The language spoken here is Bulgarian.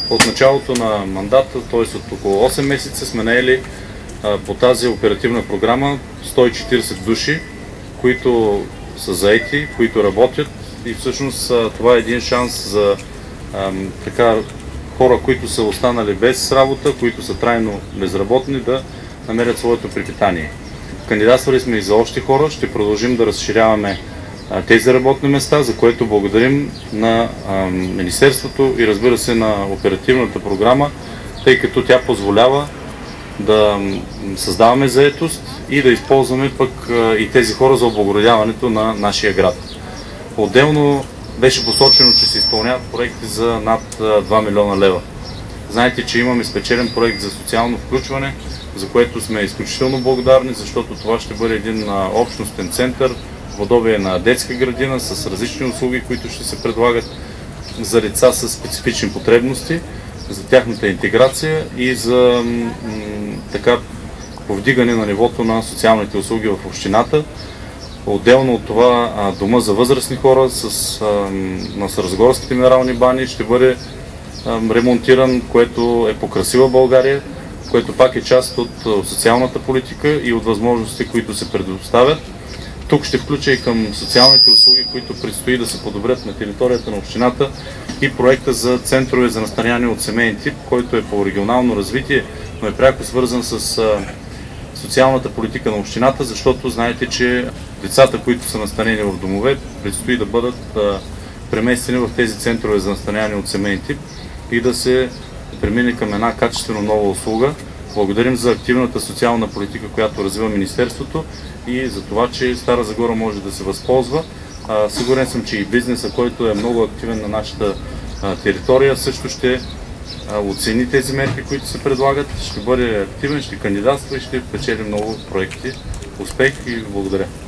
От началото на мандата, т.е. от около 8 месеца, сме наели по тази оперативна програма 140 души, които са заети, които работят, и всъщност това е един шанс за хора, които са останали без работа, които са трайно безработни, да намерят своето препитание. Кандидатствали сме и за още хора, ще продължим да разширяваме тези работни места, за което благодарим на Министерството и, разбира се, на оперативната програма, тъй като тя позволява да създаваме заетост и да използваме пък и тези хора за облагородяването на нашия град. Отделно беше посочено, че се изпълняват проекти за над 2 милиона лева. Знаете, че имаме спечелен проект за социално включване, за което сме изключително благодарни, защото това ще бъде един общностен център, подобие на детска градина с различни услуги, които ще се предлагат за деца с специфични потребности, за тяхната интеграция и за повдигане на нивото на социалните услуги в общината. Отделно от това, дома за възрастни хора на Саразгорските минерални бани ще бъде ремонтиран, което е по красива България, което пак е част от социалната политика и от възможностите, които се предоставят. Тук ще включа и към социалните услуги, които предстои да се подобрят на територията на общината, и проекта за центрове за настаняване от семейен тип, който е по регионално развитие, но е пряко свързан с социалната политика на общината, защото знаете, че децата, които са настанени в домове, предстои да бъдат преместени в тези центрове за настаняване от семейен тип и да се премине към една качествено нова услуга. Благодарим за активната социална политика, която развива Министерството, и за това, че Стара Загора може да се възползва. Сигурен съм, че и бизнеса, който е много активен на нашата територия, също ще оцени тези мерки, които се предлагат, ще бъде активен, ще кандидатства и ще печели много проекти. Успех и благодаря!